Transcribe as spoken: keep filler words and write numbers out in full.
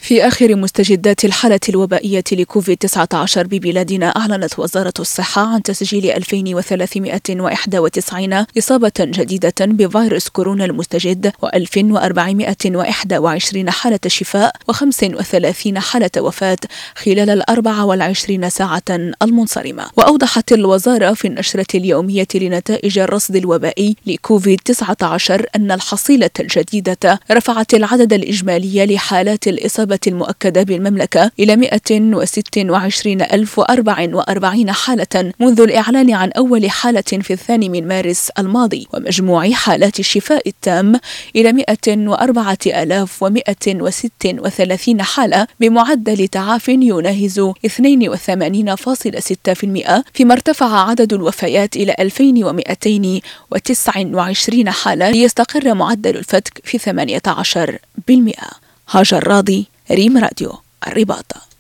في آخر مستجدات الحالة الوبائية لكوفيد تسعة عشر ببلادنا، أعلنت وزارة الصحة عن تسجيل ألفين وثلاثمائة وواحد وتسعين إصابة جديدة بفيروس كورونا المستجد، وألف وأربعمائة وواحد وعشرين حالة شفاء، وخمس وثلاثين حالة وفاة خلال الأربع والعشرين ساعة المنصرمة. وأوضحت الوزارة في النشرة اليومية لنتائج الرصد الوبائي لكوفيد تسعة عشر أن الحصيلة الجديدة رفعت العدد الإجمالي لحالات الإصابة المؤكدة بالمملكة إلى مائة وستة وعشرين ألف وأربعة وأربعين حالة منذ الإعلان عن أول حالة في الثاني من مارس الماضي، ومجموع حالات الشفاء التام إلى مائة وأربعة آلاف ومائة وستة وثلاثين حالة بمعدل تعاف يناهز اثنين وثمانين فاصلة ستة بالمئة، فيما ارتفع عدد الوفيات إلى ألفين ومائتين وتسعة وعشرين حالة ليستقر معدل الفتك في ثمانية عشر بالمئة. هاجر راضي، ريم راديو، الرباط.